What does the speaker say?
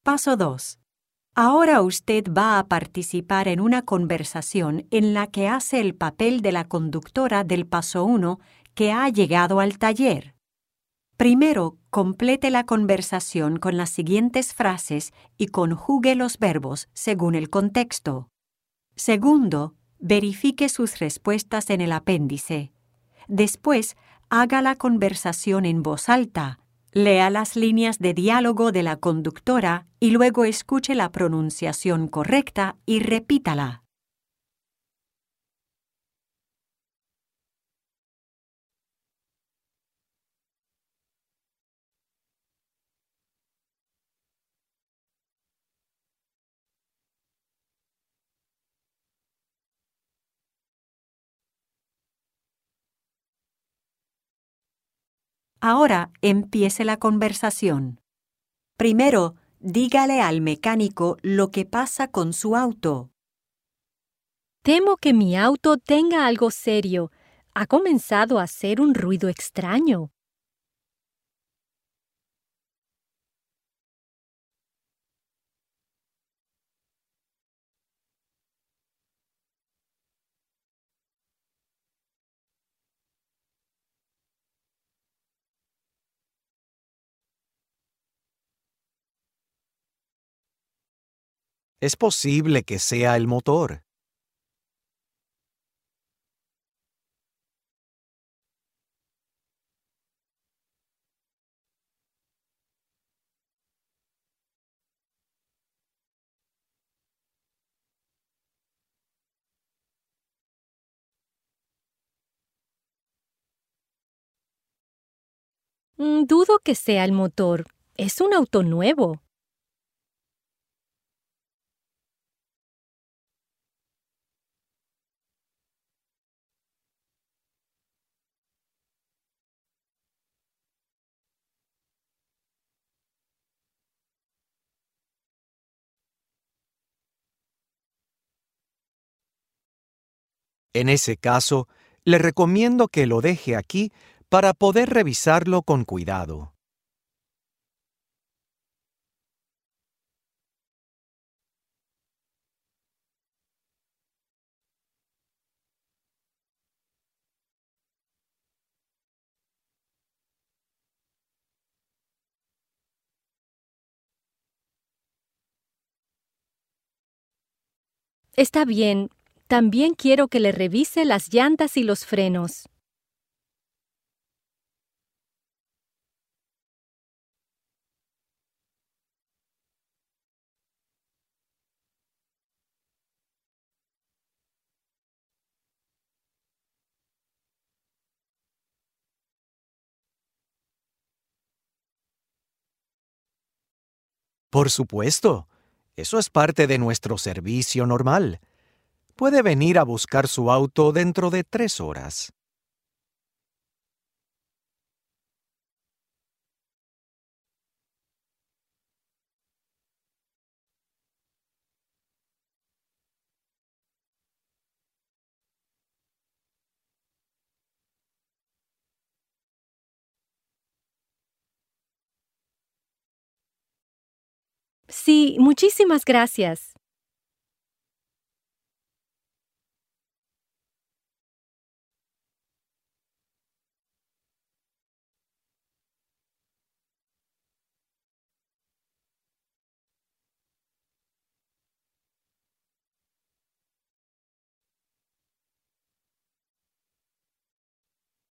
Paso 2. Ahora usted va a participar en una conversación en la que hace el papel de la conductora del paso 1 que ha llegado al taller. Primero, complete la conversación con las siguientes frases y conjugue los verbos según el contexto. Segundo, verifique sus respuestas en el apéndice. Después, haga la conversación en voz alta. Lea las líneas de diálogo de la conductora y luego escuche la pronunciación correcta y repítala. Ahora empiece la conversación. Primero, dígale al mecánico lo que pasa con su auto. Temo que mi auto tenga algo serio. Ha comenzado a hacer un ruido extraño. Es posible que sea el motor. Dudo que sea el motor. Es un auto nuevo. En ese caso, le recomiendo que lo deje aquí para poder revisarlo con cuidado. Está bien. También quiero que le revise las llantas y los frenos. Por supuesto, eso es parte de nuestro servicio normal. Puede venir a buscar su auto dentro de 3 horas. Sí, muchísimas gracias.